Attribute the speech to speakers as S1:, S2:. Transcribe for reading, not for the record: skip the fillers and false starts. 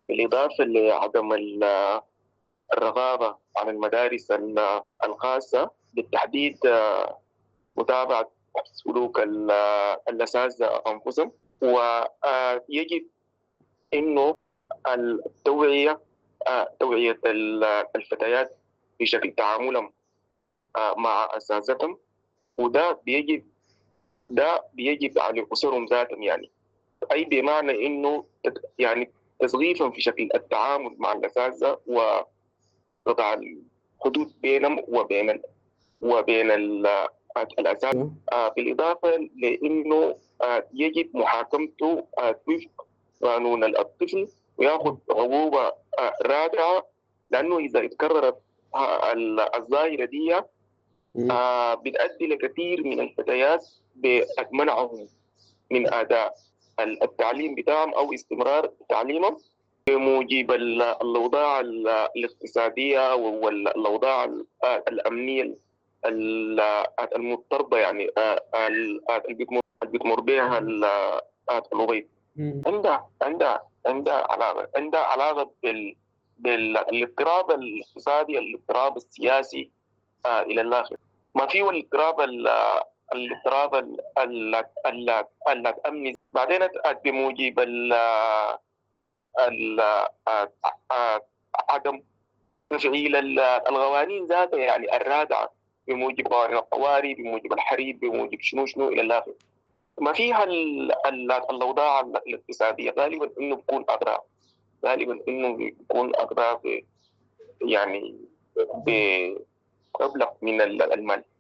S1: بالإضافة لعدم الرغبة عن المدارس الخاصة، بالتحديد متابعة سلوك الأساتذة أنفسهم. ويجب إنه التوعية توعية الفتيات في شكل تعاملهم مع أساتذتهم، وده بيجب على أسرهم ذاتهم، يعني أي بمعنى إنه يعني تصغيفهم في شكل التعامل مع الأساتذة، ووضع الحدود بينهم وبين الأساتذة. بالإضافة لأنه يجب محاكمته وفق قانون الطفل، ويأخذ عقوبة رادعة، لأنه إذا اتكررت الظاهرة دي بتؤدي لكثير من الفتيات بمنعهم من أداء التعليم بتاعهم أو استمرار تعليمهم بموجب الأوضاع الاقتصادية والأوضاع الأمنية المضطربة، يعني اللي بتمر بها الأبيض. عندها علاقة بالاضطراب الاقتصادي، الاضطراب السياسي إلى الآخر. ما فيه الاضطراب الأمني بعدين بموجب عدم تفعيل القوانين ذاتها، يعني الرادعة، بموجب قوانين الطوارئ، بموجب الحريق، بموجب شنو إلى الآخر. ما فيها الأوضاع الاقتصادية غالبا إنه بيكون أغراض يعني بمبلغ من المال.